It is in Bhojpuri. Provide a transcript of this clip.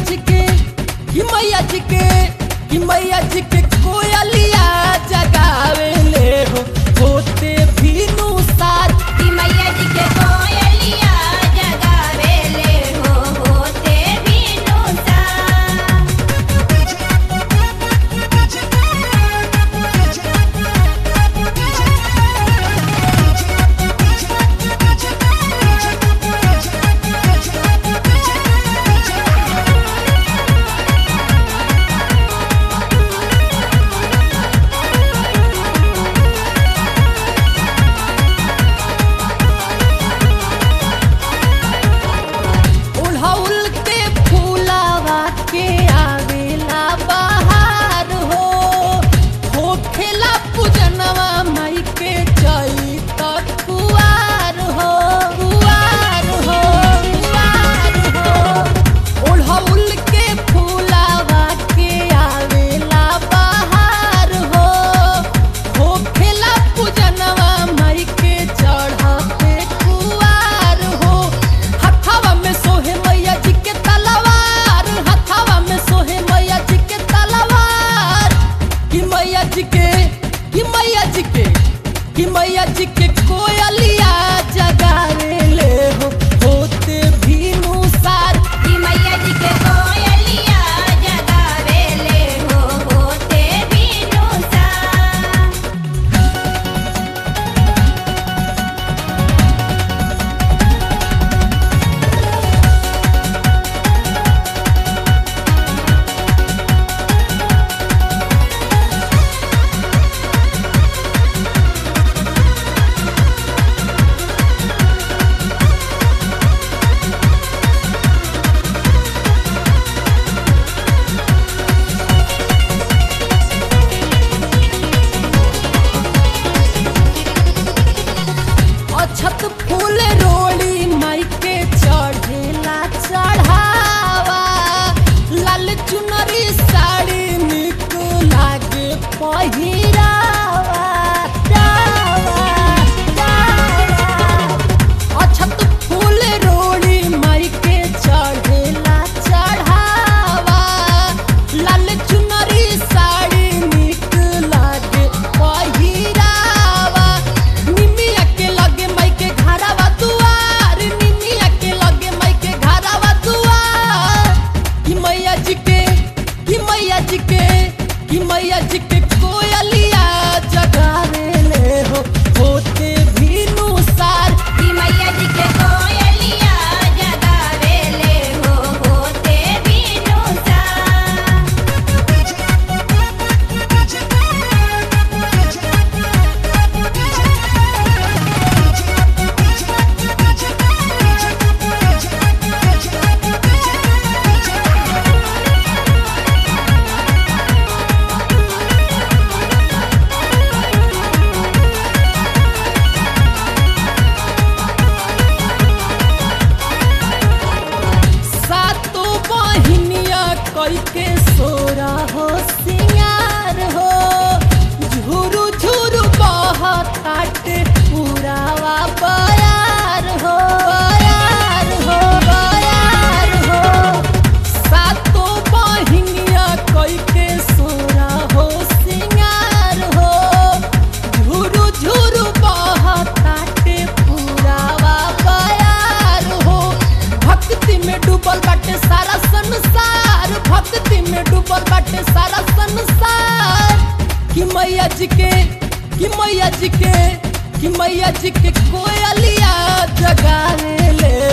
मैया जी के कोयलिया जगावे ले हो होते भीनु साथ कि मैया जी के कोयलिया जगावे ले हो होते भीनु कि मैया जी के कोयलिया जगावे ले हो होते भीनु साथ कि मैया जी के कोयलिया जगावे ले हो होते भीनु छत फूल रोड़ी माई के चढ़ेला चढ़ावा लाल चुनरी साड़ी निक लागे पहिरावा छत फूल रोड़ी माई के चढ़ेला चढ़ावा लाल चुनरी साड़ी निक लागे पहिरावा निमिया के लगे माई के घरावा दुआर निमिया के लगे माई के घरावा दुआर कि मैया जी के कि मैया जी के कि मैया जी के कोयलिया जगावे ले हो होते भीनु सार कि मैया जी के कोयलिया जगावे ले हो होते भीनु सातो बहिनिया कई के सोरा हो सिंगार हो झुरु झुरु बहताटे पुरावा बयार हो बयार हो बयार हो सातो बहिनिया कई के सोरा हो सिंगार हो झुरु झुरु बहताटे पुरावा बयार हो भक्ति में डूबल बाटे सारा संसार भक्ति में डूबल बाटे सारा संसार कि मैया जी के कि मैया जी के कि मैया जी के कोयलिया जगावे ले